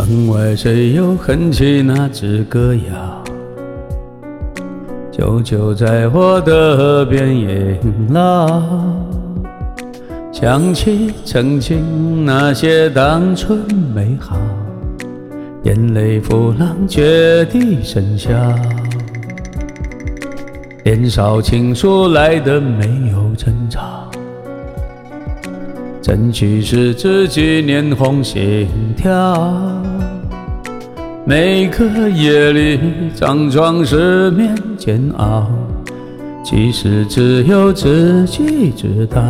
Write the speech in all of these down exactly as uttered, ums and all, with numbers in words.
门外谁又哼起那支歌谣？久久在我的耳边萦绕，想起曾经那些单纯美好，眼泪浮浪决堤笙箫。年少情愫来的没有争吵，证据是自己脸红心跳。每个夜里辗转失眠煎熬，其实只有自己知道。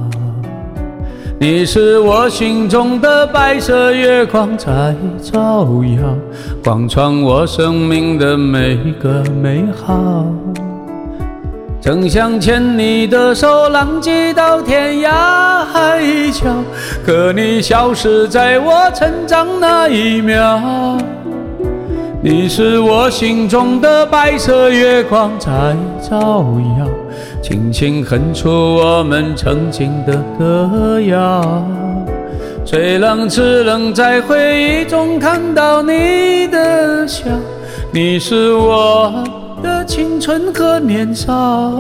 你是我心中的白色月光，在照耀，贯穿我生命的每个美好。正想牵你的手，浪迹到天涯海角，可你消失在我成长那一秒。你是我心中的白色月光，在照耀，轻轻哼出我们曾经的歌谣。虽然只能在回忆中看到你的笑，你是我的青春和年少。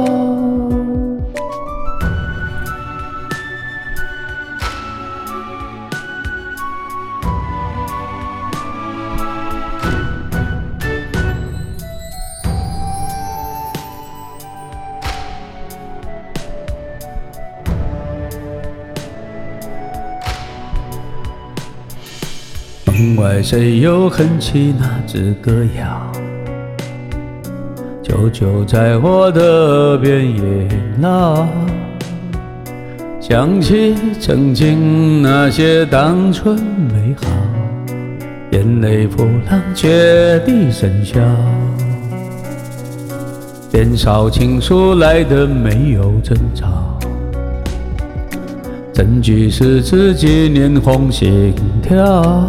门外谁又哼起那支歌谣？久久在我的耳边萦绕，想起曾经那些单纯美好，眼泪浮浪决堤笙箫。年少情愫来的没有争吵，证据是自己脸红心跳。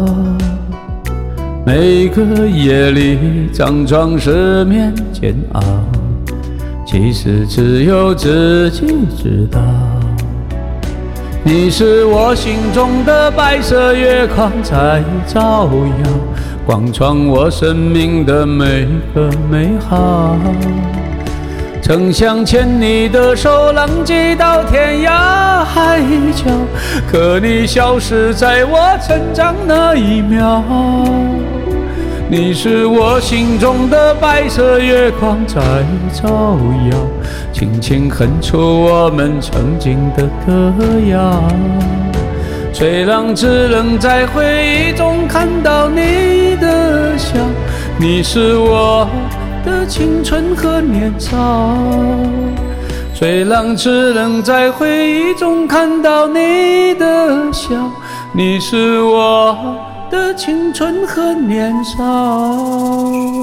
每个夜里辗转失眠煎熬，其实只有自己知道。你是我心中的白色月光，在照耀，贯穿我生命的每个美好。曾想牵你的手，浪迹到天涯海角，可你消失在我成长那一秒。你是我心中的白色月光，在照耀，轻轻哼出我们曾经的歌谣。虽然只能在回忆中看到你的笑，你是我的青春和年少。虽然只能在回忆中看到你的笑，你是我的青春和年少。